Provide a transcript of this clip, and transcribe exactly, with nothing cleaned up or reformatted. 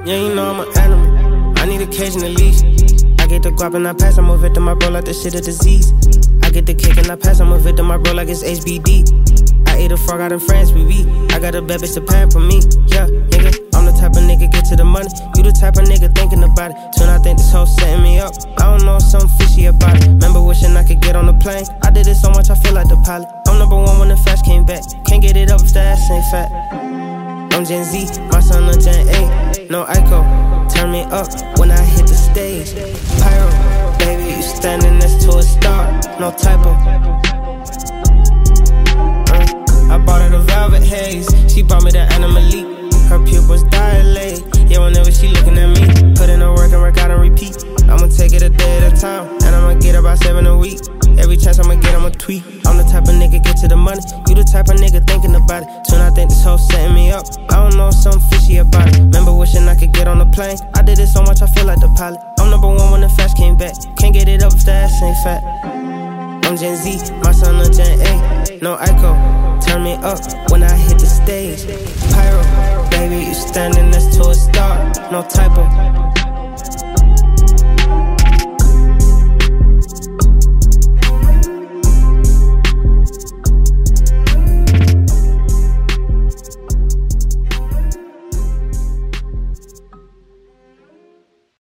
Yeah, you know I'm an animal. I need occasion at least. I get the guap and I pass, I'm a victim, I bro like that shit a disease. I get the kick and I pass, I'm a victim, I bro like it's H B D. I ate a frog out in France, we be. I got a bad bitch to pamper me. Yeah, nigga, I'm the type of nigga get to the money. You the type of nigga thinking about it. Soon I think this hoe setting me up. I don't know, something fishy about it. Remember wishing I could get on the plane. I did it so much, I feel like the pilot. I'm number one when the fast came back. Can't get it up if the ass ain't fat. I'm Gen Z, my son a Gen A. No Ico, turn me up when I hit the stage. Pyro, baby, you standing next to a star. No typo. uh, I bought her the velvet haze. She bought me the Animal. Her pupils dilate. Yeah, whenever she looking at me, put in the work and work out and repeat. I'ma take it a day at a time, and I'ma get about seven a week. Every chance I'ma get, I'ma tweet. I'm the type of nigga get to the money. You the type of nigga thinking about it. Soon I think this hoe setting me up. I don't know, something fishy about it. Remember wishing I could get on the plane. I did it so much, I feel like the pilot. I'm number one when the fast came back. Can't get it up if the ass ain't fat. I'm Gen Z, my son a Gen A. No Ico, turn me up when I hit the stage. Pyro, baby, you standing next to a star. No typo.